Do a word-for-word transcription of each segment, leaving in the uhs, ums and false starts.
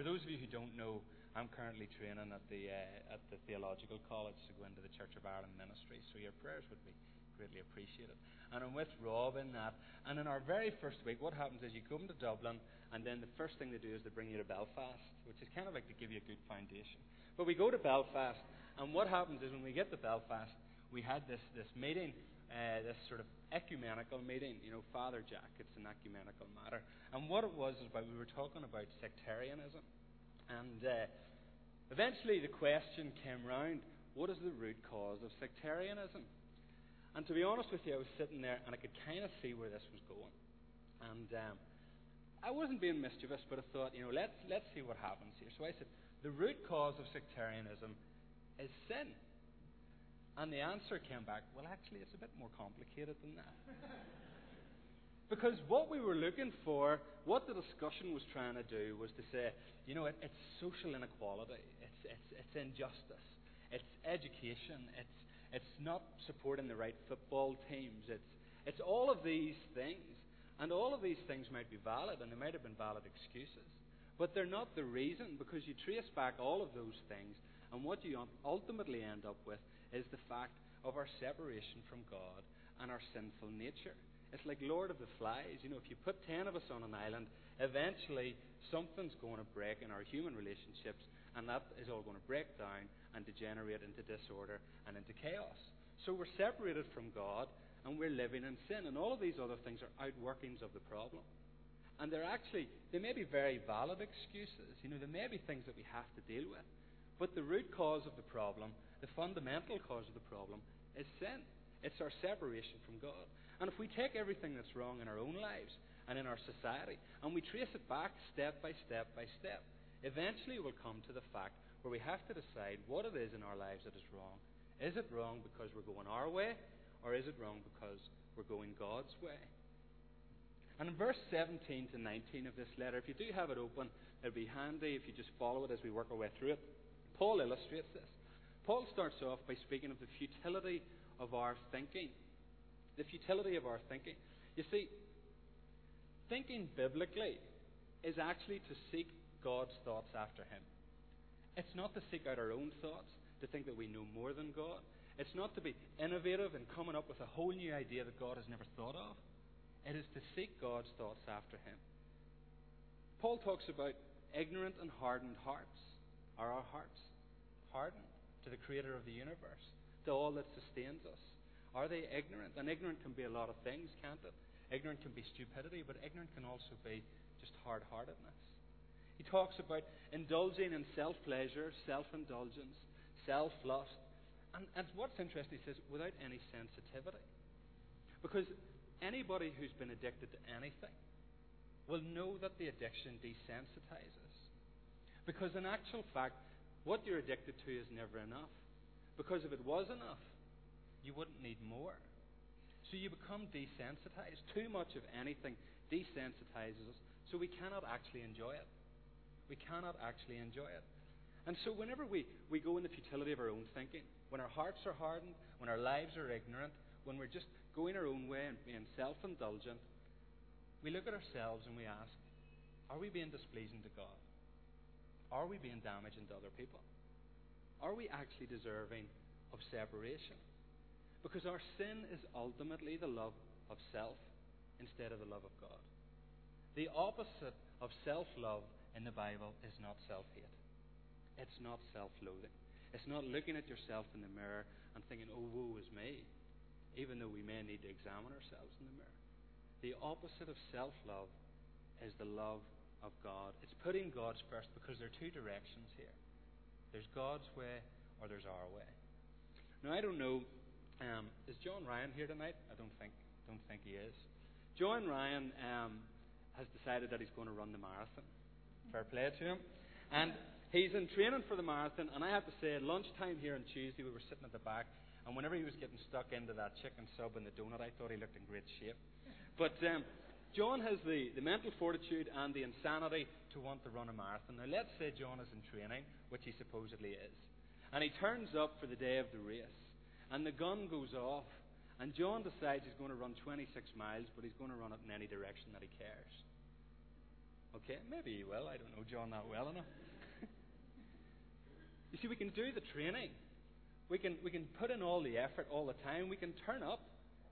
For those of you who don't know, I'm currently training at the uh, at the Theological College to go into the Church of Ireland ministry, so your prayers would be greatly appreciated. And I'm with Rob in that. And in our very first week, what happens is you come to Dublin, and then the first thing they do is they bring you to Belfast, which is kind of like to give you a good foundation. But we go to Belfast, and what happens is when we get to Belfast, we had this, this meeting, uh, this sort of ecumenical meeting. You know, Father Jack, it's an ecumenical matter. And what it was is about, we were talking about sectarianism. And uh, eventually the question came round, what is the root cause of sectarianism? And to be honest with you, I was sitting there and I could kind of see where this was going. And um, I wasn't being mischievous, but I thought, you know, let's let's see what happens here. So I said, the root cause of sectarianism is sin. And the answer came back, well, actually, it's a bit more complicated than that. Because what we were looking for, what the discussion was trying to do, was to say, you know, it, it's social inequality, it's, it's, it's injustice, it's education, it's it's not supporting the right football teams, it's it's all of these things. And all of these things might be valid, and they might have been valid excuses. But they're not the reason, because you trace back all of those things, and what you ultimately end up with is the fact of our separation from God and our sinful nature. It's like Lord of the Flies. You know, if you put ten of us on an island, eventually something's going to break in our human relationships, and that is all going to break down and degenerate into disorder and into chaos. So we're separated from God, and we're living in sin, and all of these other things are outworkings of the problem. And they're actually, they may be very valid excuses. You know, there may be things that we have to deal with. But the root cause of the problem, the fundamental cause of the problem, is sin. It's our separation from God. And if we take everything that's wrong in our own lives and in our society, and we trace it back step by step by step, eventually we'll come to the fact where we have to decide what it is in our lives that is wrong. Is it wrong because we're going our way, or is it wrong because we're going God's way? And in verse seventeen to nineteen of this letter, if you do have it open, it'll be handy if you just follow it as we work our way through it. Paul illustrates this. Paul starts off by speaking of the futility of our thinking. The futility of our thinking. You see, thinking biblically is actually to seek God's thoughts after Him. It's not to seek out our own thoughts, to think that we know more than God. It's not to be innovative and coming up with a whole new idea that God has never thought of. It is to seek God's thoughts after Him. Paul talks about ignorant and hardened hearts. Are our hearts hardened to the Creator of the universe, to all that sustains us? Are they ignorant? And ignorant can be a lot of things, can't it? Ignorant can be stupidity, but ignorant can also be just hard-heartedness. He talks about indulging in self-pleasure, self-indulgence, self-lust. And, and what's interesting, he says, without any sensitivity. Because anybody who's been addicted to anything will know that the addiction desensitizes. Because in actual fact, what you're addicted to is never enough. Because if it was enough, you wouldn't need more. So you become desensitized. Too much of anything desensitizes us, so we cannot actually enjoy it. We cannot actually enjoy it. And so whenever we, we go in the futility of our own thinking, when our hearts are hardened, when our lives are ignorant, when we're just going our own way and being self-indulgent, we look at ourselves and we ask, are we being displeasing to God? Are we being damaging to other people? Are we actually deserving of separation? Because our sin is ultimately the love of self instead of the love of God. The opposite of self-love in the Bible is not self-hate. It's not self-loathing. It's not looking at yourself in the mirror and thinking, oh, woe is me, even though we may need to examine ourselves in the mirror. The opposite of self-love is the love of God. It's putting God's first, because there are two directions here. There's God's way or there's our way. Now, I don't know, um, is John Ryan here tonight? I don't think don't think he is. John Ryan um, has decided that he's going to run the marathon. Fair play to him. And he's in training for the marathon, and I have to say, at lunchtime here on Tuesday, we were sitting at the back, and whenever he was getting stuck into that chicken sub and the donut, I thought he looked in great shape. But um, John has the, the mental fortitude and the insanity to want to run a marathon. Now, let's say John is in training, which he supposedly is. And he turns up for the day of the race. And the gun goes off. And John decides he's going to run twenty-six miles, but he's going to run it in any direction that he cares. Okay, maybe he will. I don't know John that well enough. You see, we can do the training. We can we can put in all the effort all the time. We can turn up,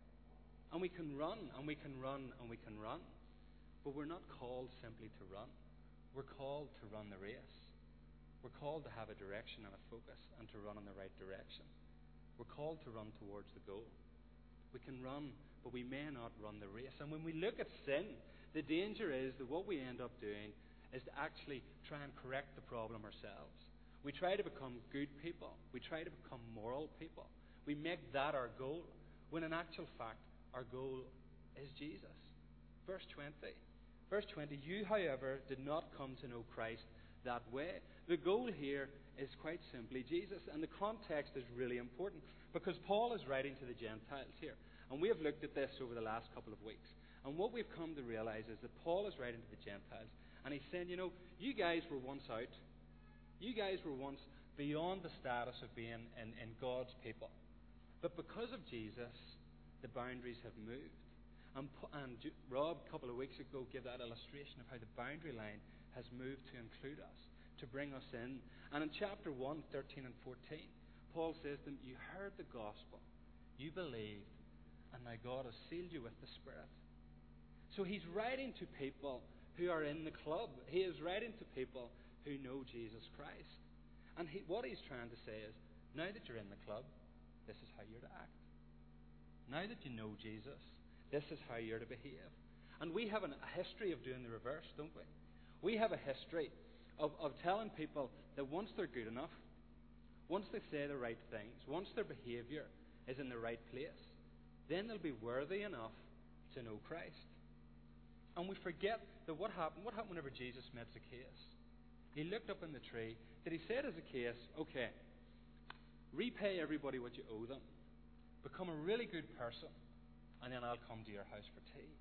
and we can run, and we can run, and we can run. But we're not called simply to run. We're called to run the race. We're called to have a direction and a focus, and to run in the right direction. We're called to run towards the goal. We can run, but we may not run the race. And when we look at sin, the danger is that what we end up doing is to actually try and correct the problem ourselves. We try to become good people. We try to become moral people. We make that our goal, when in actual fact, our goal is Jesus. Verse twenty. Verse twenty, you, however, did not come to know Christ that way. The goal here is quite simply Jesus. And the context is really important, because Paul is writing to the Gentiles here. And we have looked at this over the last couple of weeks. And what we've come to realize is that Paul is writing to the Gentiles. And he's saying, you know, you guys were once out. You guys were once beyond the status of being in, in God's people. But because of Jesus, the boundaries have moved. And, and Rob, a couple of weeks ago, gave that illustration of how the boundary line has moved to include us, to bring us in. And in chapter one, thirteen and fourteen, Paul says to them, you heard the gospel, you believed, and now God has sealed you with the Spirit. So he's writing to people who are in the club. He is writing to people who know Jesus Christ. And he, what he's trying to say is, now that you're in the club, this is how you're to act. Now that you know Jesus, this is how you're to behave. And we have an, a history of doing the reverse, don't we? We have a history of, of telling people that once they're good enough, once they say the right things, once their behaviour is in the right place, then they'll be worthy enough to know Christ. And we forget that what happened, what happened whenever Jesus met Zacchaeus? He looked up in the tree. Did he say to Zacchaeus, okay, repay everybody what you owe them, become a really good person, and then I'll come to your house for tea?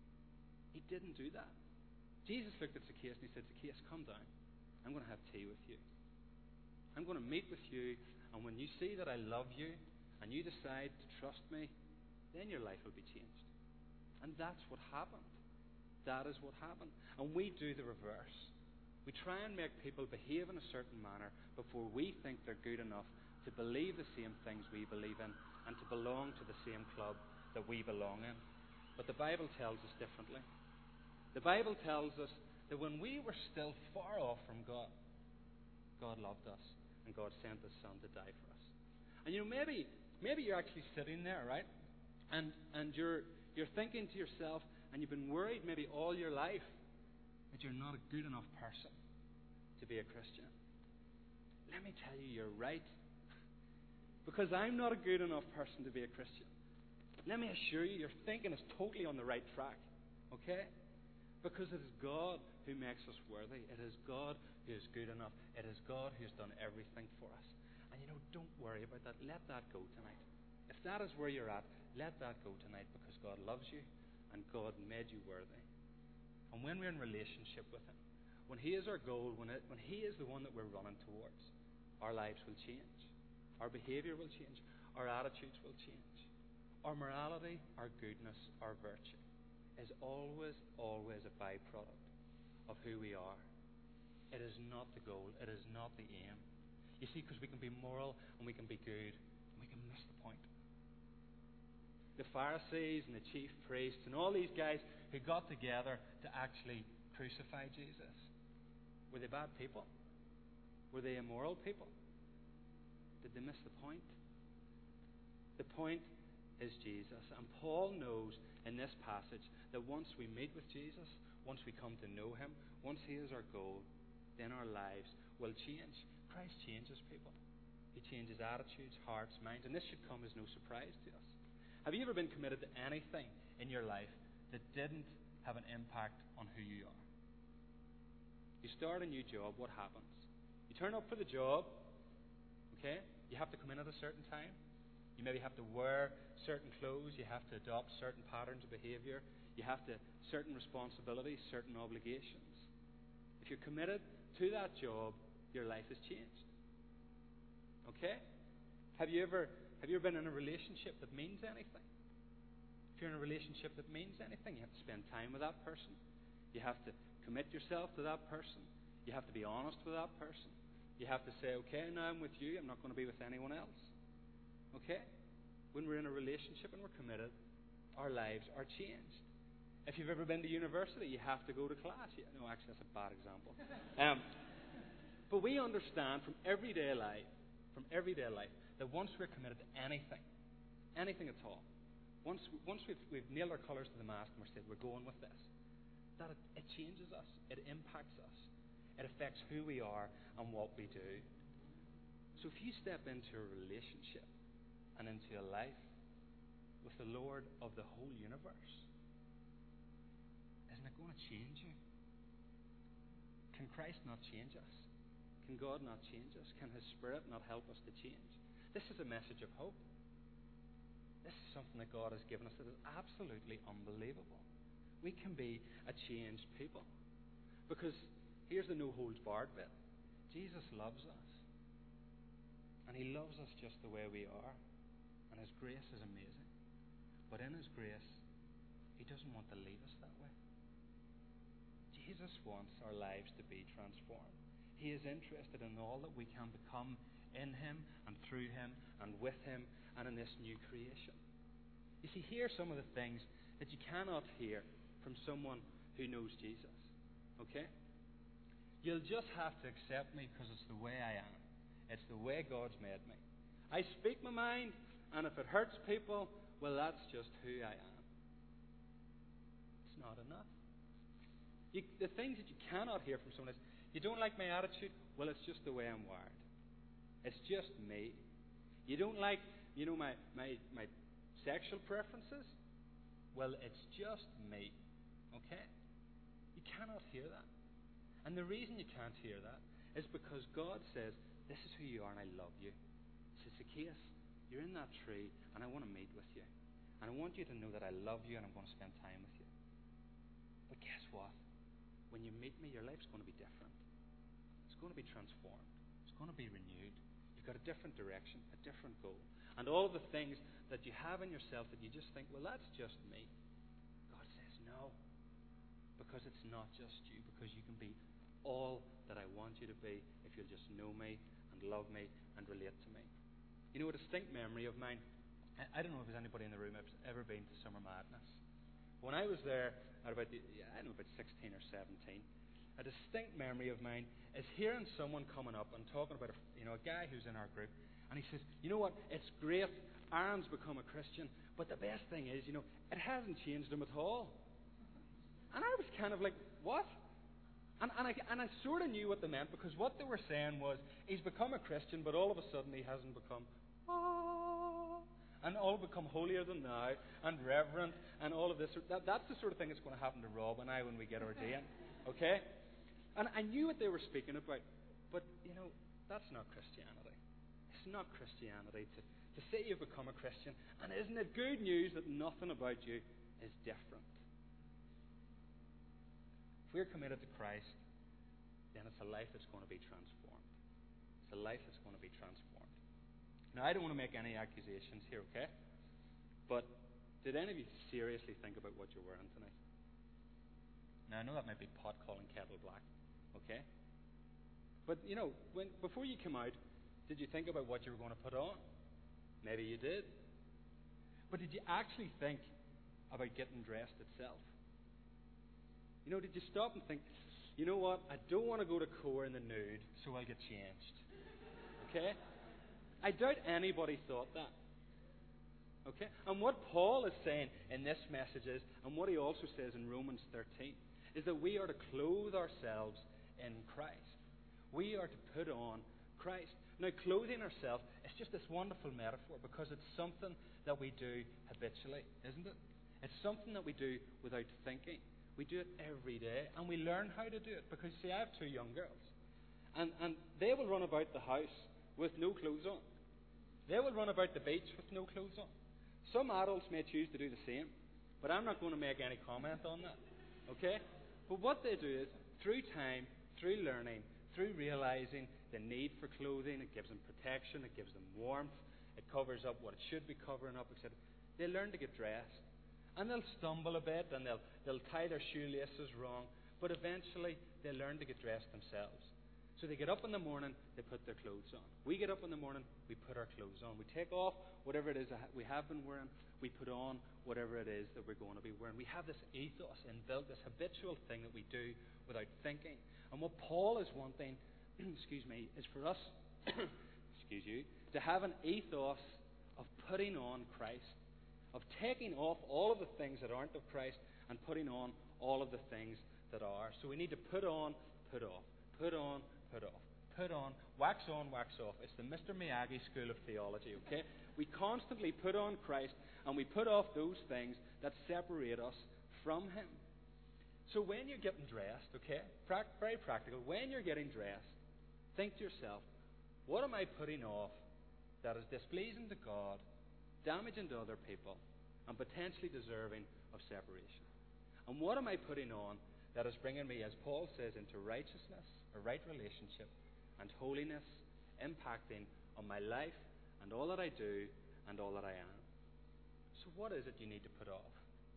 He didn't do that. Jesus looked at Zacchaeus and he said, Zacchaeus, come down. I'm going to have tea with you. I'm going to meet with you, and when you see that I love you, and you decide to trust me, then your life will be changed. And that's what happened. That is what happened. And we do the reverse. We try and make people behave in a certain manner before we think they're good enough to believe the same things we believe in and to belong to the same club that we belong in. But the Bible tells us differently. The Bible tells us that when we were still far off from God, God loved us and God sent His Son to die for us. And you know, maybe maybe you're actually sitting there, right? And and you're you're thinking to yourself, and you've been worried maybe all your life that you're not a good enough person to be a Christian. Let me tell you, you're right. Because I'm not a good enough person to be a Christian. Let me assure you, your thinking is totally on the right track. Okay? Because it is God who makes us worthy. It is God who is good enough. It is God who has done everything for us. And you know, don't worry about that. Let that go tonight. If that is where you're at, let that go tonight, because God loves you and God made you worthy. And when we're in relationship with Him, when He is our goal, when, it, when He is the one that we're running towards, our lives will change. Our behaviour will change. Our attitudes will change. Our morality, our goodness, our virtue is always, always a byproduct of who we are. It is not the goal. It is not the aim. You see, because we can be moral and we can be good, and we can miss the point. The Pharisees and the chief priests and all these guys who got together to actually crucify Jesus, were they bad people? Were they immoral people? Did they miss the point? The point is Jesus. And Paul knows in this passage that once we meet with Jesus, once we come to know Him, once He is our goal, then our lives will change. Christ changes people. He changes attitudes, hearts, minds, and this should come as no surprise to us. Have you ever been committed to anything in your life that didn't have an impact on who you are? You start a new job, what happens? You turn up for the job, okay? You have to come in at a certain time. You maybe have to wear certain clothes. You have to adopt certain patterns of behaviour. You have to certain responsibilities, certain obligations. If you're committed to that job, your life has changed. Okay? Have you ever have you ever been in a relationship that means anything? If you're in a relationship that means anything, you have to spend time with that person. You have to commit yourself to that person. You have to be honest with that person. You have to say, okay, now I'm with you. I'm not going to be with anyone else. Okay? When we're in a relationship and we're committed, our lives are changed. If you've ever been to university, you have to go to class. You, no, actually, that's a bad example. Um, but we understand from everyday life, from everyday life, that once we're committed to anything, anything at all, once once we've, we've nailed our colours to the mast and we're said we're going with this, that it, it changes us, it impacts us, it affects who we are and what we do. So if you step into a relationship and into a life with the Lord of the whole universe, isn't it going to change you? Can Christ not change us? Can God not change us? Can His Spirit not help us to change? This is a message of hope. This is something that God has given us that is absolutely unbelievable. We can be a changed people. Because here's the no holds barred bit. Jesus loves us. And He loves us just the way we are. And His grace is amazing. But in His grace, He doesn't want to leave us that way. Jesus wants our lives to be transformed. He is interested in all that we can become in Him and through Him and with Him and in this new creation. You see, here are some of the things that you cannot hear from someone who knows Jesus. Okay? You'll just have to accept me because it's the way I am. It's the way God's made me. I speak my mind, and if it hurts people, well, that's just who I am. It's not enough. You, the things that you cannot hear from someone is, you don't like my attitude? Well, it's just the way I'm wired. It's just me. You don't like, you know, my, my, my sexual preferences? Well, it's just me. Okay? You cannot hear that. And the reason you can't hear that is because God says, this is who you are and I love you. It's a case. You're in that tree and I want to meet with you. And I want you to know that I love you and I'm going to spend time with you. But guess what? When you meet me, your life's going to be different. It's going to be transformed. It's going to be renewed. You've got a different direction, a different goal. And all of the things that you have in yourself that you just think, well, that's just me. God says, no. Because it's not just you. Because you can be all that I want you to be if you'll just know me and love me and relate to me. You know, a distinct memory of mine, I don't know if there's anybody in the room who's ever been to Summer Madness. When I was there at about, the, I don't know, about sixteen or seventeen, a distinct memory of mine is hearing someone coming up and talking about a, you know, a guy who's in our group, and he says, you know what, it's great, Aaron's become a Christian, but the best thing is, you know, it hasn't changed him at all. And I was kind of like, what? And, and, I, and I sort of knew what they meant, because what they were saying was, he's become a Christian, but all of a sudden he hasn't become, ah, and all become holier than thou, and reverent, and all of this. That, that's the sort of thing that's going to happen to Rob and I when we get ordained. Okay? And I knew what they were speaking about, but, you know, that's not Christianity. It's not Christianity to, to say you've become a Christian, and isn't it good news that nothing about you is different? If we're committed to Christ, then it's a life that's going to be transformed. It's a life that's going to be transformed. Now, I don't want to make any accusations here, okay? But did any of you seriously think about what you're wearing tonight? Now, I know that might be pot calling kettle black, okay? But, you know, when before you came out, did you think about what you were going to put on? Maybe you did. But did you actually think about getting dressed itself? You know, did you stop and think, you know what, I don't want to go to Core in the nude, so I'll get changed. Okay? I doubt anybody thought that. Okay? And what Paul is saying in this message is, and what he also says in Romans thirteen, is that we are to clothe ourselves in Christ. We are to put on Christ. Now, clothing ourselves is just this wonderful metaphor because it's something that we do habitually, isn't it? It's something that we do without thinking. We do it every day, and we learn how to do it. Because, see, I have two young girls, and, and they will run about the house with no clothes on. They will run about the beach with no clothes on. Some adults may choose to do the same, but I'm not going to make any comment on that. Okay? But what they do is, through time, through learning, through realizing the need for clothing, it gives them protection, it gives them warmth, it covers up what it should be covering up, et cetera. They learn to get dressed. And they'll stumble a bit, and they'll, they'll tie their shoelaces wrong. But eventually, they learn to get dressed themselves. So they get up in the morning, they put their clothes on. We get up in the morning, we put our clothes on. We take off whatever it is that we have been wearing, we put on whatever it is that we're going to be wearing. We have this ethos inbuilt, this habitual thing that we do without thinking. And what Paul is wanting, excuse me, is for us, excuse you, to have an ethos of putting on Christ, of taking off all of the things that aren't of Christ and putting on all of the things that are. So we need to put on, put off, put on, put off, put on, wax on, wax off. It's the Mister Miyagi school of theology, okay? We constantly put on Christ and we put off those things that separate us from Him. So when you're getting dressed, okay, pra- very practical, when you're getting dressed, think to yourself, what am I putting off that is displeasing to God, damaging to other people, and potentially deserving of separation? And what am I putting on that is bringing me, as Paul says, into righteousness, a right relationship, and holiness, impacting on my life and all that I do and all that I am? So what is it you need to put off?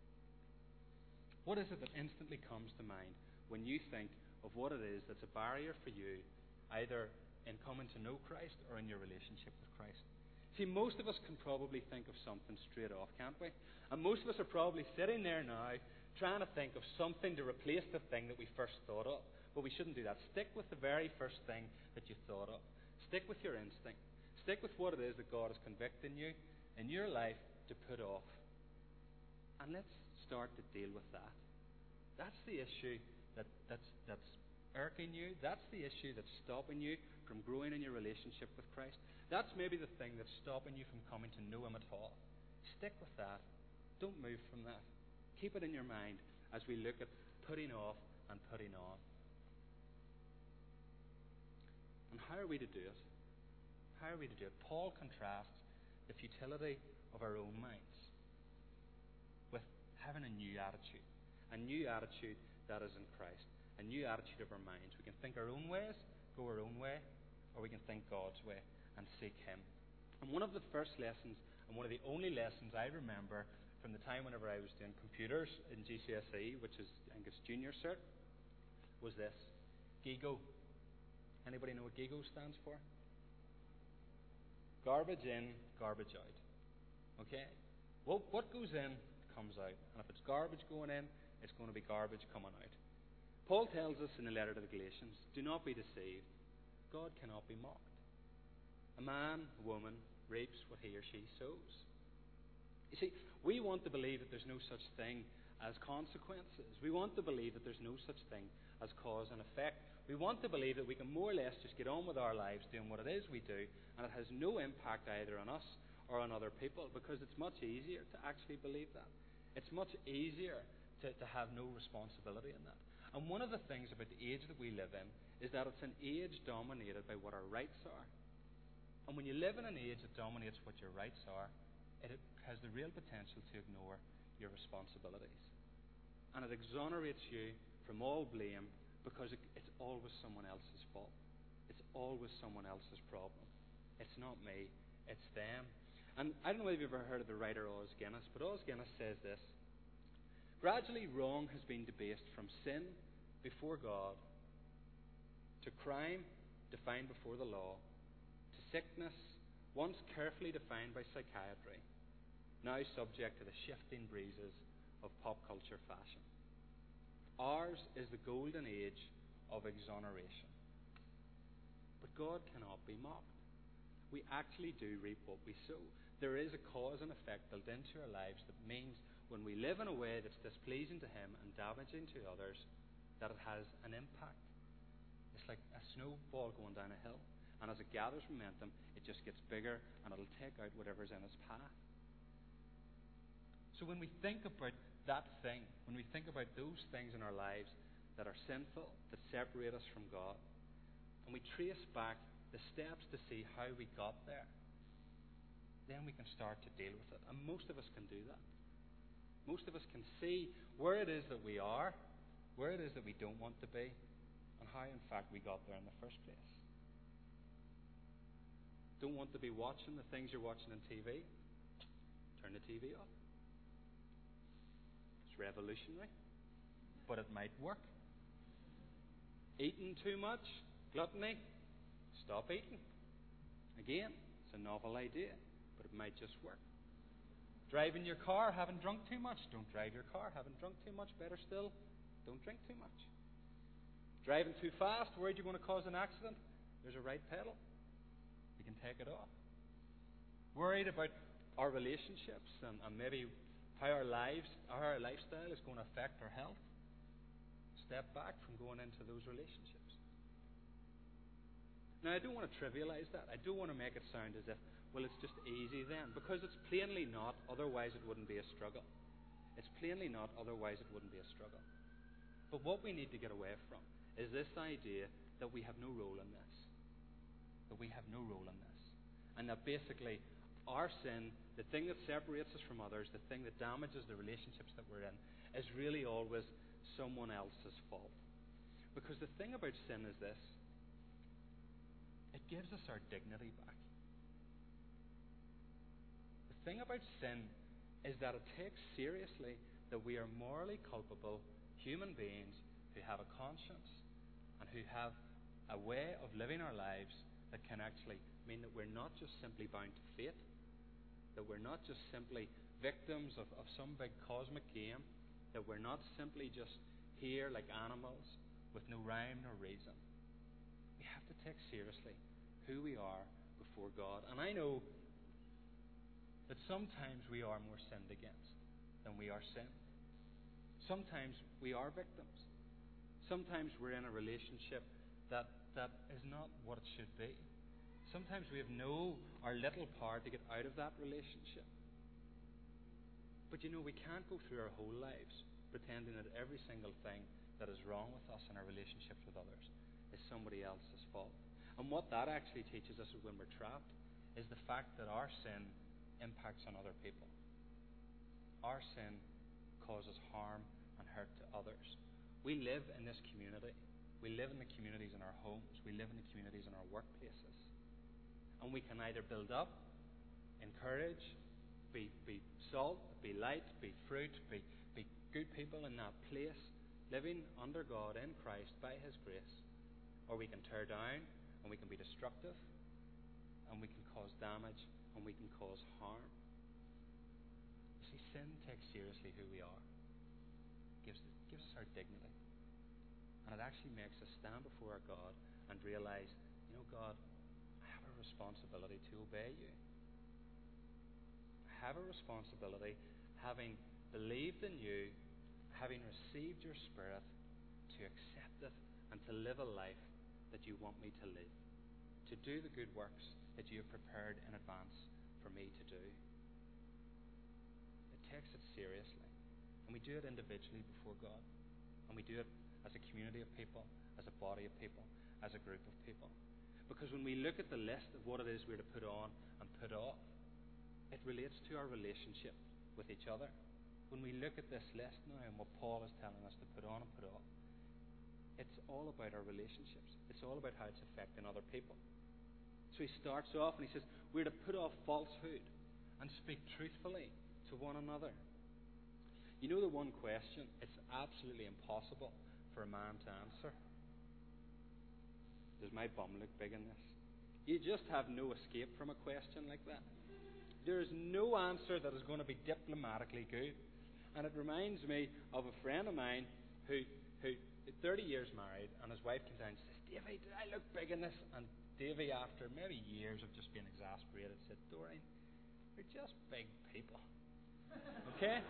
What is it that instantly comes to mind when you think of what it is that's a barrier for you, either in coming to know Christ or in your relationship with Christ? See, most of us can probably think of something straight off, can't we? And most of us are probably sitting there now trying to think of something to replace the thing that we first thought of. But we shouldn't do that. Stick with the very first thing that you thought of. Stick with your instinct. Stick with what it is that God is convicting you in your life to put off. And let's start to deal with that. That's the issue that, that's, that's irking you. That's the issue that's stopping you from growing in your relationship with Christ. That's maybe the thing that's stopping you from coming to know Him at all. Stick with that. Don't move from that. Keep it in your mind as we look at putting off and putting on. And how are we to do it? How are we to do it? Paul contrasts the futility of our own minds with having a new attitude. A new attitude that is in Christ. A new attitude of our minds. We can think our own ways, go our own way, or we can think God's way and seek Him. And one of the first lessons, and one of the only lessons I remember from the time whenever I was doing computers in G C S E, which is, I think it's junior cert, was this. GIGO. Anybody know what GIGO stands for? Garbage in, garbage out. Okay? Well, what goes in comes out. And if it's garbage going in, it's going to be garbage coming out. Paul tells us in the letter to the Galatians, do not be deceived. God cannot be mocked. A man, a woman, reaps what he or she sows. You see, we want to believe that there's no such thing as consequences. We want to believe that there's no such thing as cause and effect. We want to believe that we can more or less just get on with our lives doing what it is we do, and it has no impact either on us or on other people, because it's much easier to actually believe that. It's much easier to, to have no responsibility in that. And one of the things about the age that we live in is that it's an age dominated by what our rights are. And when you live in an age that dominates what your rights are, it has the real potential to ignore your responsibilities. And it exonerates you from all blame, because it, it's always someone else's fault. It's always someone else's problem. It's not me, it's them. And I don't know if you've ever heard of the writer Os Guinness, but Os Guinness says this: gradually wrong has been debased from sin before God, to crime defined before the law, to sickness once carefully defined by psychiatry, now subject to the shifting breezes of pop culture fashion. Ours is the golden age of exoneration. But God cannot be mocked. We actually do reap what we sow. There is a cause and effect built into our lives that means when we live in a way that's displeasing to Him and damaging to others, that it has an impact. It's like a snowball going down a hill. And as it gathers momentum, it just gets bigger, and it'll take out whatever's in its path. So when we think about that thing, when we think about those things in our lives that are sinful, that separate us from God, and we trace back the steps to see how we got there, then we can start to deal with it. And most of us can do that. Most of us can see where it is that we are, where it is that we don't want to be, and how, in fact, we got there in the first place. Don't want to be watching the things you're watching on T V? Turn the T V off. It's revolutionary, but it might work. Eating too much, gluttony, stop eating. Again, it's a novel idea, but it might just work. Driving your car, having drunk too much, don't drive your car. Having drunk too much, better still, don't drink too much. Driving too fast, worried you're going to cause an accident, there's a right pedal. You can take it off. Worried about our relationships and, and maybe how our lives, how our lifestyle is going to affect our health. Step back from going into those relationships. Now, I don't want to trivialize that. I don't want to make it sound as if, well, it's just easy then, because it's plainly not, otherwise it wouldn't be a struggle. It's plainly not, otherwise it wouldn't be a struggle. But what we need to get away from is this idea that we have no role in this. That we have no role in this. And that basically our sin, the thing that separates us from others, the thing that damages the relationships that we're in, is really always someone else's fault. Because the thing about sin is this: it gives us our dignity back. The thing about sin is that it takes seriously that we are morally culpable human beings who have a conscience and who have a way of living our lives that can actually mean that we're not just simply bound to fate, that we're not just simply victims of, of some big cosmic game, that we're not simply just here like animals with no rhyme nor reason. We have to take seriously who we are before God. And I know that sometimes we are more sinned against than we are sin. Sometimes we are victims. Sometimes we're in a relationship that, that is not what it should be. Sometimes we have no our little part to get out of that relationship. But you know, we can't go through our whole lives pretending that every single thing that is wrong with us in our relationships with others is somebody else's fault. And what that actually teaches us when we're trapped is the fact that our sin impacts on other people. Our sin causes harm and hurt to others. We live in this community. We live in the communities in our homes. We live in the communities in our workplaces. And we can either build up, encourage, be, be salt, be light, be fruit, be, be good people in that place, living under God in Christ by His grace. Or we can tear down, and we can be destructive, and we can cause damage, and we can cause harm. You see, sin takes seriously who we are. It gives, it gives us our dignity. And it actually makes us stand before our God and realize, you know, God, I have a responsibility to obey you. I have a responsibility, having believed in you, having received your Spirit, to accept it and to live a life that you want me to live, to do the good works that you have prepared in advance for me to do. It takes it seriously. And we do it individually before God. And we do it as a community of people, as a body of people, as a group of people. Because when we look at the list of what it is we're to put on and put off, it relates to our relationship with each other. When we look at this list now and what Paul is telling us to put on and put off, it's all about our relationships. It's all about how it's affecting other people. So he starts off and he says, we're to put off falsehood and speak truthfully to one another. You know the one question it's absolutely impossible for a man to answer? Does my bum look big in this? You just have no escape from a question like that. There is no answer that is going to be diplomatically good. And it reminds me of a friend of mine who, who thirty years married, and his wife came down and says, Davy, did I look big in this? And Davy, after maybe years of just being exasperated, said, Doreen, you're just big people. Okay?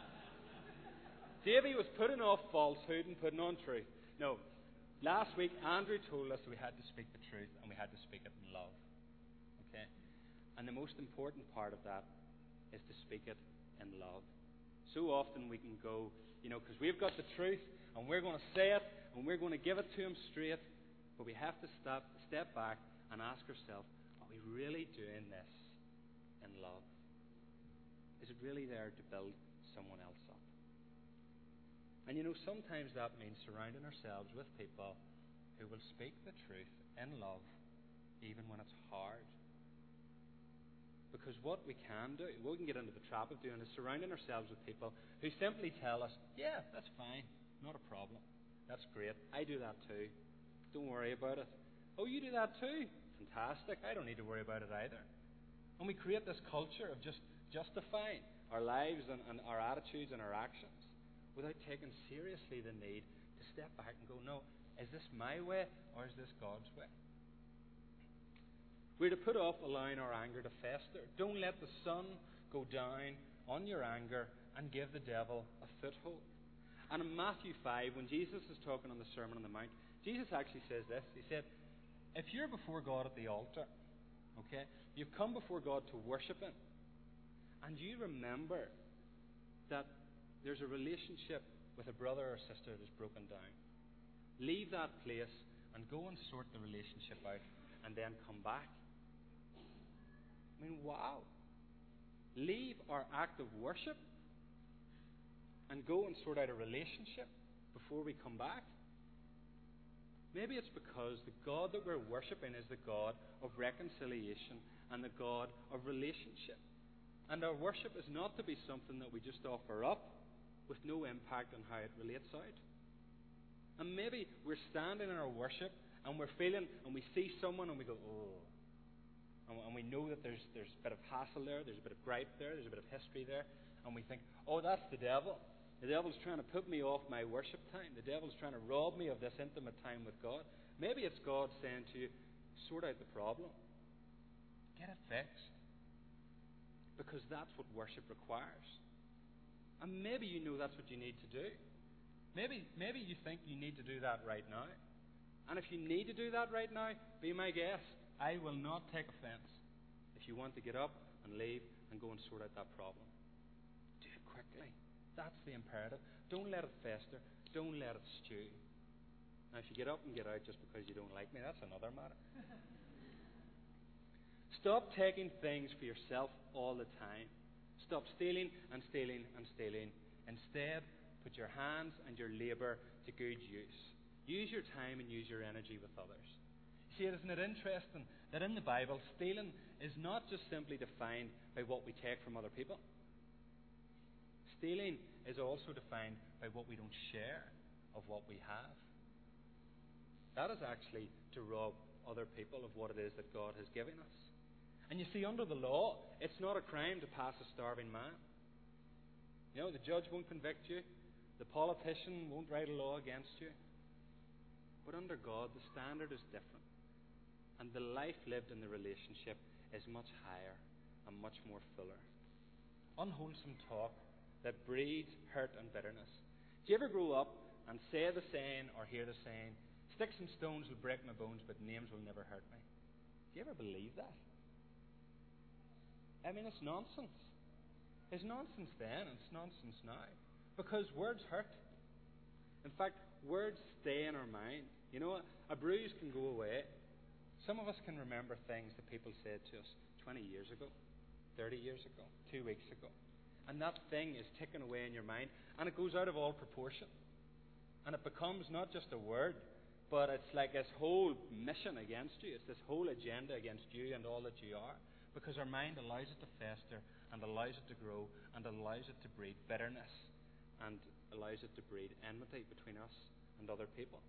Davy was putting off falsehood and putting on truth. No. Last week, Andrew told us we had to speak the truth, and we had to speak it in love. Okay? And the most important part of that is to speak it in love. So often we can go, you know, because we've got the truth, and we're going to say it, and we're going to give it to him straight, but we have to stop, step back and ask ourselves, are we really doing this in love? Is it really there to build someone else up? And you know, sometimes that means surrounding ourselves with people who will speak the truth in love, even when it's hard. Because what we can do, what we can get into the trap of doing, is surrounding ourselves with people who simply tell us, yeah, that's fine, not a problem, that's great, I do that too, Don't worry about it. Oh, you do that too? Fantastic. I don't need to worry about it either. And we create this culture of just justifying our lives and, and our attitudes and our actions without taking seriously the need to step back and go, no, is this my way or is this God's way? We're to put off allowing our anger to fester. Don't let the sun go down on your anger and give the devil a foothold. And in Matthew five, when Jesus is talking on the Sermon on the Mount, Jesus actually says this. He said, if you're before God at the altar, okay, you've come before God to worship Him, and you remember that there's a relationship with a brother or sister that's broken down, leave that place and go and sort the relationship out and then come back. I mean, wow. Leave our act of worship and go and sort out a relationship before we come back. Maybe it's because the God that we're worshipping is the God of reconciliation and the God of relationship. And our worship is not to be something that we just offer up with no impact on how it relates out. And maybe we're standing in our worship and we're feeling, and we see someone and we go, oh. And we know that there's, there's a bit of hassle there, there's a bit of gripe there, there's a bit of history there. And we think, oh, that's the devil. The devil's trying to put me off my worship time. The devil's trying to rob me of this intimate time with God. Maybe it's God saying to you, sort out the problem. Get it fixed. Because that's what worship requires. And maybe you know that's what you need to do. Maybe, maybe you think you need to do that right now. And if you need to do that right now, be my guest. I will not take offense if you want to get up and leave and go and sort out that problem. Do it quickly. That's the imperative. Don't let it fester. Don't let it stew. Now, if you get up and get out just because you don't like me, that's another matter. Stop taking things for yourself all the time. Stop stealing and stealing and stealing. Instead, put your hands and your labour to good use. Use your time and use your energy with others. See, isn't it interesting that in the Bible, stealing is not just simply defined by what we take from other people. Stealing is also defined by what we don't share of what we have. That is actually to rob other people of what it is that God has given us. And you see, under the law, it's not a crime to pass a starving man. You know, the judge won't convict you. The politician won't write a law against you. But under God, the standard is different. And the life lived in the relationship is much higher and much more fuller. Unwholesome talk that breeds hurt and bitterness. Do you ever grow up and say the saying or hear the saying, sticks and stones will break my bones, but names will never hurt me? Do you ever believe that? I mean, it's nonsense. It's nonsense then, and it's nonsense now. Because words hurt. In fact, words stay in our mind. You know, a bruise can go away. Some of us can remember things that people said to us twenty years ago, thirty years ago, two weeks ago. And that thing is ticking away in your mind, and it goes out of all proportion. And it becomes not just a word, but it's like this whole mission against you. It's this whole agenda against you and all that you are. Because our mind allows it to fester, and allows it to grow, and allows it to breed bitterness, and allows it to breed enmity between us and other people.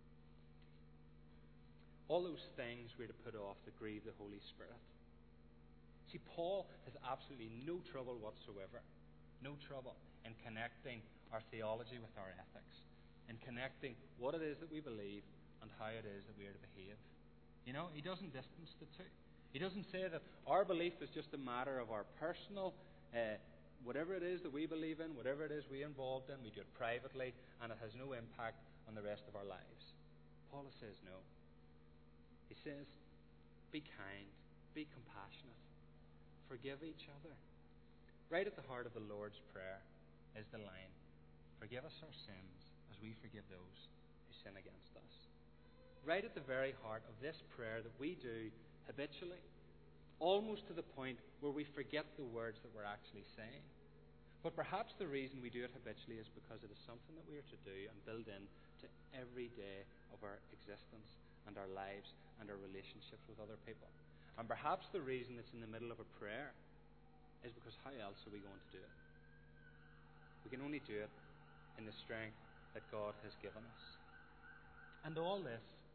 All those things we're to put off that grieve the Holy Spirit. See, Paul has absolutely no trouble whatsoever, no trouble in connecting our theology with our ethics, in connecting what it is that we believe and how it is that we are to behave. You know, he doesn't distance the two. He doesn't say that our belief is just a matter of our personal, uh, whatever it is that we believe in, whatever it is we're involved in, we do it privately, and it has no impact on the rest of our lives. Paul says no. He says, be kind, be compassionate, forgive each other. Right at the heart of the Lord's Prayer is the line, forgive us our sins as we forgive those who sin against us. Right at the very heart of this prayer that we do habitually, almost to the point where we forget the words that we're actually saying. But perhaps the reason we do it habitually is because it is something that we are to do and build in to every day of our existence and our lives and our relationships with other people. And perhaps the reason it's in the middle of a prayer is because how else are we going to do it? We can only do it in the strength that God has given us. And all this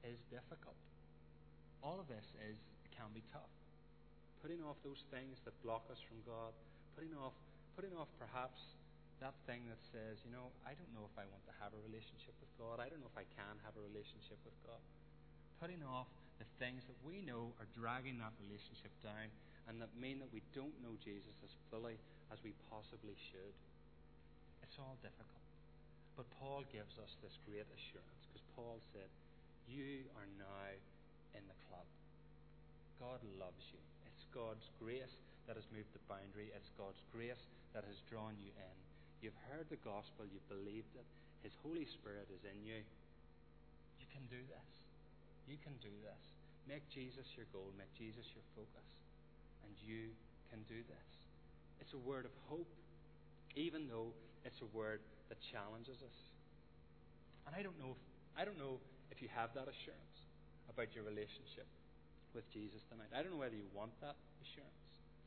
is difficult. All of this is, it can be tough. Putting off those things that block us from God, putting off, putting off perhaps that thing that says, you know, I don't know if I want to have a relationship with God. I don't know if I can have a relationship with God. Putting off the things that we know are dragging that relationship down and that mean that we don't know Jesus as fully as we possibly should. It's all difficult. But Paul gives us this great assurance, because Paul said, you are now in the club. God loves you. It's God's grace that has moved the boundary. It's God's grace that has drawn you in. You've heard the gospel. You've believed it. His Holy Spirit is in you. You can do this. You can do this. Make Jesus your goal. Make Jesus your focus. And you can do this. It's a word of hope, even though it's a word that challenges us. And I don't know if, I don't know if you have that assurance about your relationship with Jesus tonight. I don't know whether you want that assurance.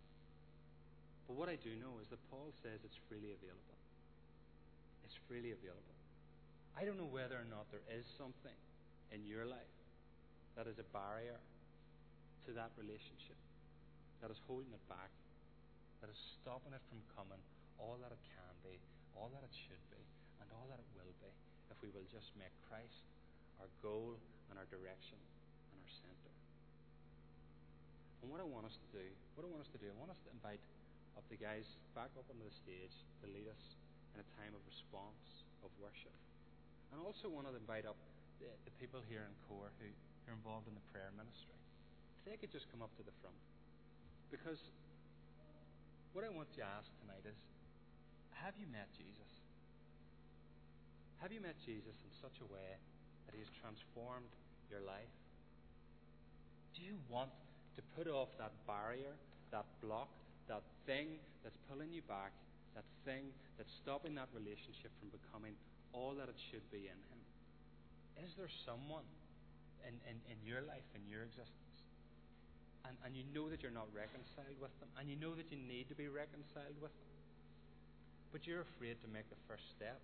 But what I do know is that Paul says it's freely available. It's freely available. I don't know whether or not there is something in your life that is a barrier to that relationship, that is holding it back, that is stopping it from coming all that it can be, all that it should be, and all that it will be, if we will just make Christ our goal and our direction and our center. And what I want us to do, what I want us to do, I want us to invite up the guys back up onto the stage to lead us in a time of response, of worship. And I also want to invite up the, the people here in Core who, who are involved in the prayer ministry. If they could just come up to the front. Because what I want to ask tonight is, have you met Jesus? Have you met Jesus in such a way that He has transformed your life? Do you want to put off that barrier, that block, that thing that's pulling you back, that thing that's stopping that relationship from becoming all that it should be in Him? Is there someone in, in, in your life, in your existence, and, and you know that you're not reconciled with them, and you know that you need to be reconciled with them, but you're afraid to make the first step?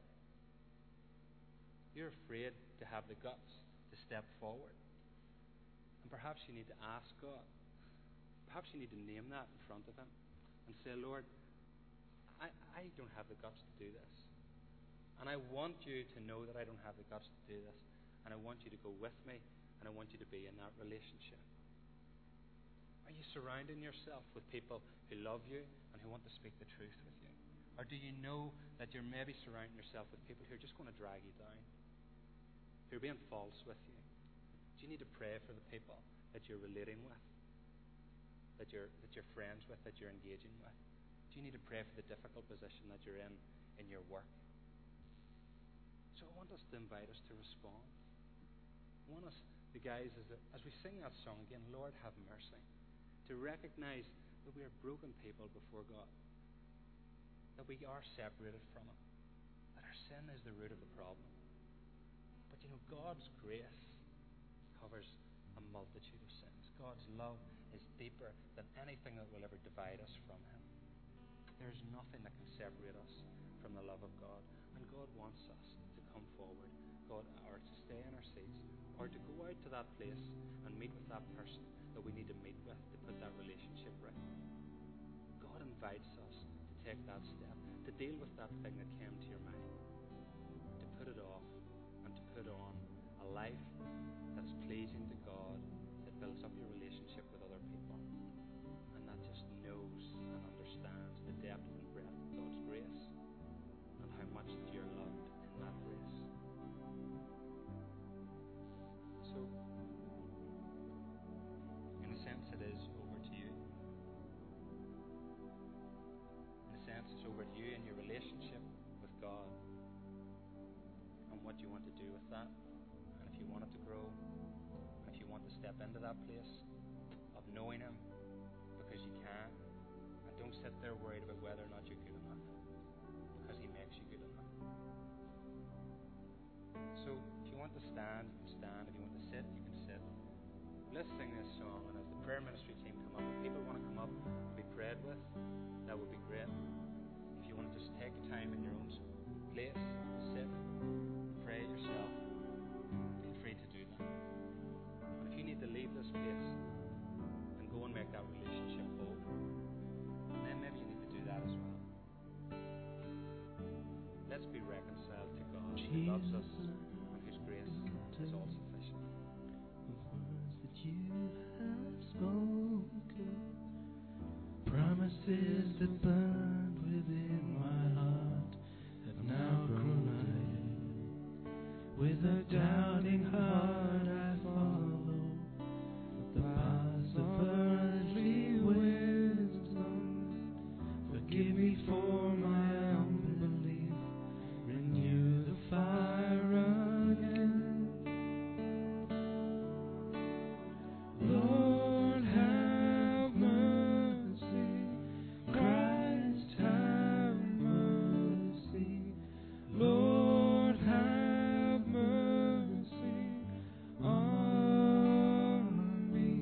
You're afraid to have the guts to step forward. And perhaps you need to ask God. Perhaps you need to name that in front of Him and say, Lord, I, I don't have the guts to do this. And I want you to know that I don't have the guts to do this. And I want you to go with me, and I want you to be in that relationship. Are you surrounding yourself with people who love you and who want to speak the truth with you? Or do you know that you're maybe surrounding yourself with people who are just going to drag you down, who are being false with you? Do you need to pray for the people that you're relating with, that you're that you're friends with, that you're engaging with? Do you need to pray for the difficult position that you're in in your work? So I want us to invite us to respond. I want us, the guys, as, as we sing that song again, Lord, have mercy, to recognize that we are broken people before God, that we are separated from Him, that our sin is the root of the problem. But you know, God's grace covers a multitude of sins. God's love is deeper than anything that will ever divide us from Him. There is nothing that can separate us from the love of God. And God wants us to come forward, God, or to stay in our seats, or to go out to that place and meet with that person that we need to meet with to put that relationship right. God invites us to take that step, to deal with that thing that came to your mind, to put it off, and to put on a life that is pleasing to God, that builds up your relationship with other people, and that just knows and understands the depth and breadth of God's grace, and how much that you're loved in that grace. So, in a sense, it is over to you. In a sense, it's over to you and your relationship with God, and what you want to do with that. And if you want it to grow, and if you want to step into that place of knowing Him because you can, and don't sit there worried about whether or not you're good enough, because He makes you good enough. So if you want to stand, you can stand. If you want to sit, you can sit. Let's sing this song, and as the prayer ministry team come up, if people want to come up and be prayed with, that would be great. If you want to just take time in your own place, sit, pray yourself, feel free to do that. that burned within my heart have now grown light. With a doubting heart I follow the paths of earthly wisdom. Forgive me for my unbelief, renew the fire again. Lord, have mercy. Christ, have mercy. Lord, have mercy on me.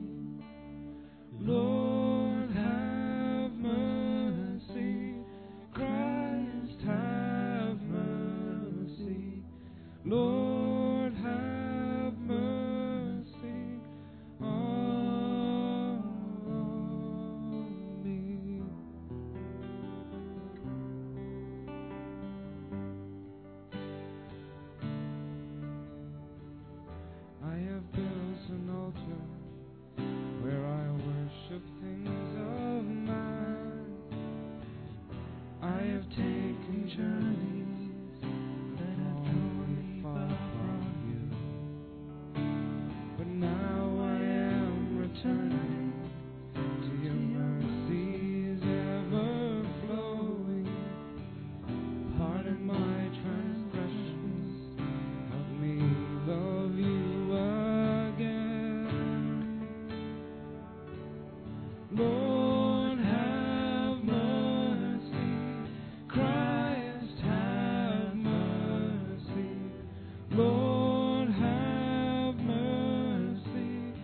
Lord, have mercy. Christ, have mercy. Lord, have mercy on me. I have built an altar where I worship things of mine. I have taken journeys that have drawn me far from you. But now I am returning to your mercies ever flowing. Pardon my transgressions, help me love you again. Lord, have mercy. Christ, have mercy. Lord, have mercy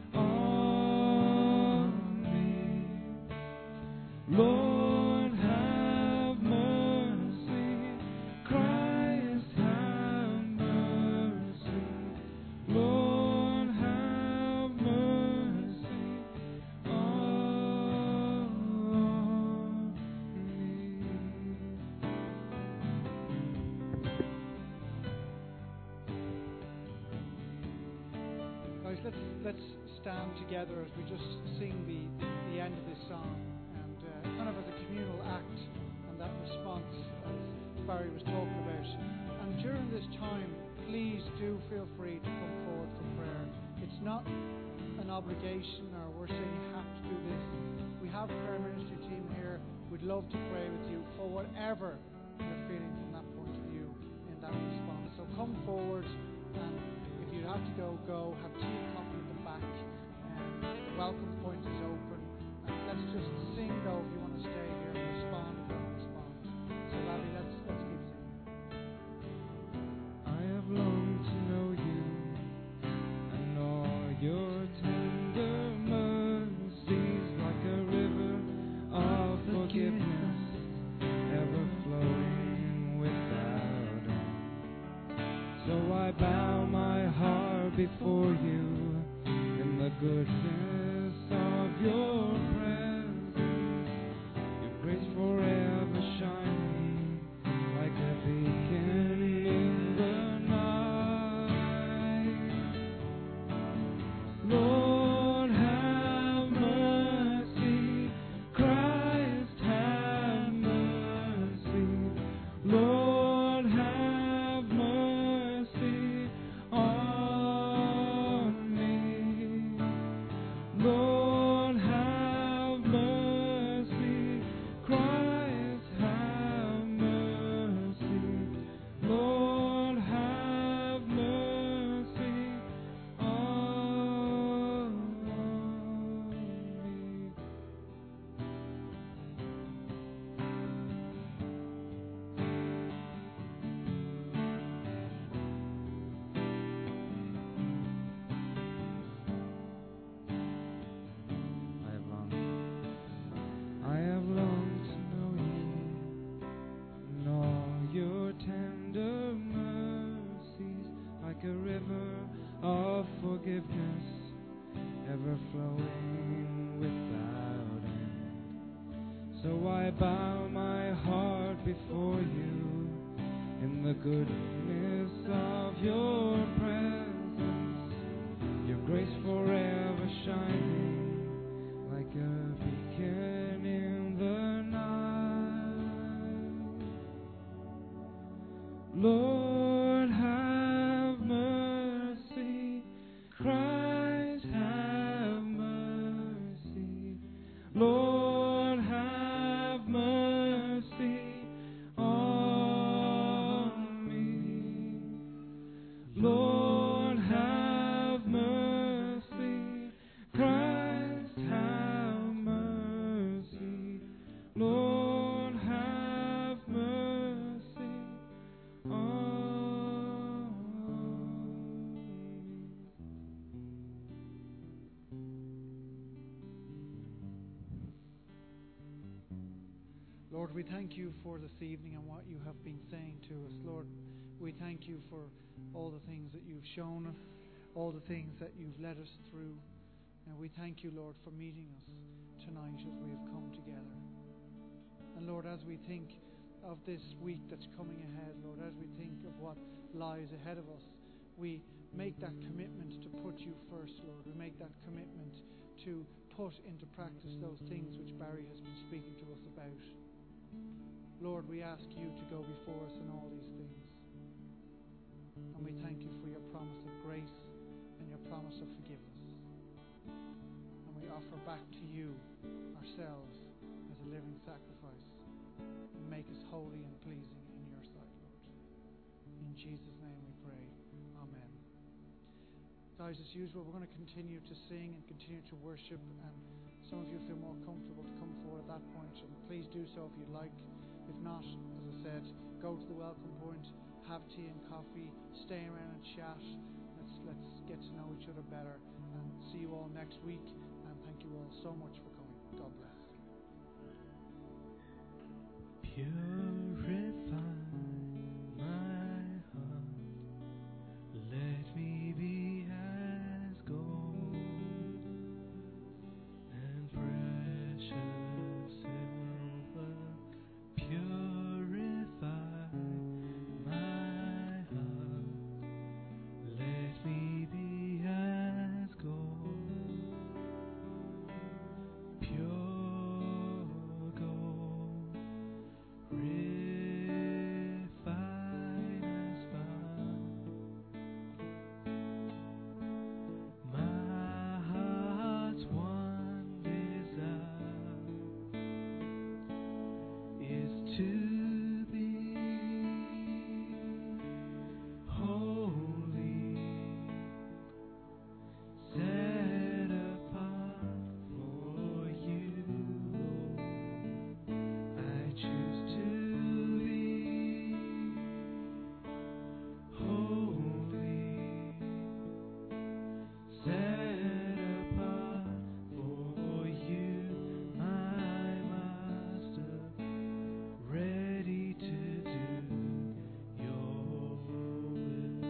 on me. Lord, have mercy. Christ, have mercy. Lord, have mercy on me. Guys, let's let's stand together as we just sing the, the end of this song, and uh, kind of as a communal act and that response as Barry was talking about. And during this time, please do feel free to come forward for prayer. It's not an obligation, or we're saying you have to do this. We have a prayer ministry team here. We'd love to pray with you for whatever you're feeling from that point of view in that response. So come forward, and if you have to go, go. Have tea and coffee at the back. Um, the welcome point is open. And let's just sing, though, if you want to stay here and respond, if you want to respond. So, Larry, let's, let's keep singing. I have longed to know you and all your tender mercies, like a river of forgiveness, ever flowing without end. So I bow my heart before you in the goodness of your presence, your grace forever shining like a beacon in the night. Lord, have mercy. Christ, have mercy. Lord, have mercy on me. Lord, have mercy. Christ, have mercy. Lord, have mercy on me. I have longed, I have longed to know you and all your tender mercies, like a river of forgiveness, ever flowing without end. So I bow my heart before you in the goodness of your presence, your grace forever shining like a beacon in the Lord, we thank you for this evening and what you have been saying to us. Lord, we thank you for all the things that you've shown us, all the things that you've led us through. And we thank you, Lord, for meeting us tonight as we have come together. And Lord, as we think of this week that's coming ahead, Lord, as we think of what lies ahead of us, we make that commitment to put you first, Lord. We make that commitment to put into practice those things which Barry has been speaking to us about. Lord, we ask you to go before us in all these things. And we thank you for your promise of grace and your promise of forgiveness. And we offer back to you ourselves as a living sacrifice. And make us holy and pleasing in your sight, Lord. In Jesus' name we pray. Amen. Guys, as usual, we're going to continue to sing and continue to worship. And some of you feel more comfortable to come forward at that point. And please do so if you'd like. If not, as I said, go to the welcome point, have tea and coffee, stay around and chat. Let's let's get to know each other better, and see you all next week. And thank you all so much for coming. God bless. Purify my heart, let me be as gold and precious silver. Purify my heart, let me be as gold, pure gold, refined as fire. My heart's one desire is to be holy, set apart for you, Lord. I choose to be holy, set apart for you, my Master, ready to do your will.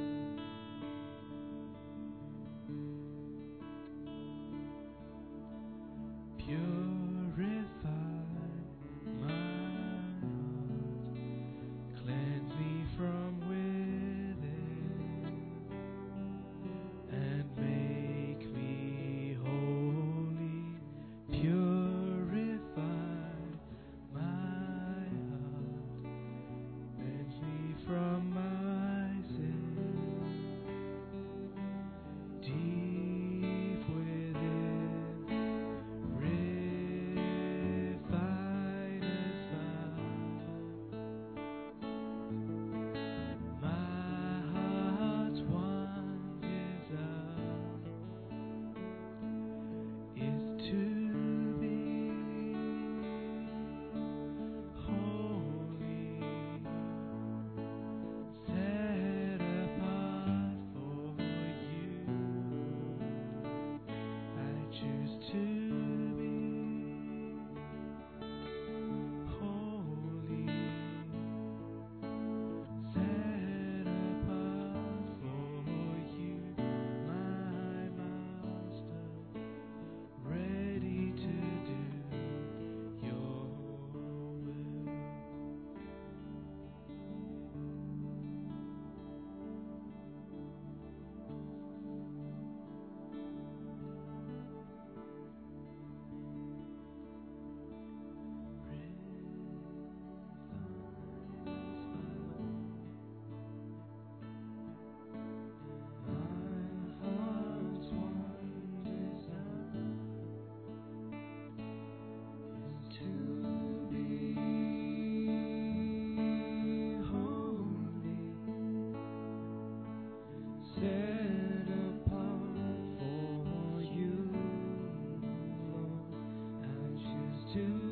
Purify my heart, cleanse me from within, and make me holy. Purify my heart, cleanse me from my sin, deep within, refine as fire. My heart's one desire is to be holy, set apart for you. I choose to be holy, set apart for you, my Master, ready to do your will. My heart's one desire is to be holy, set apart for you, Lord. I choose to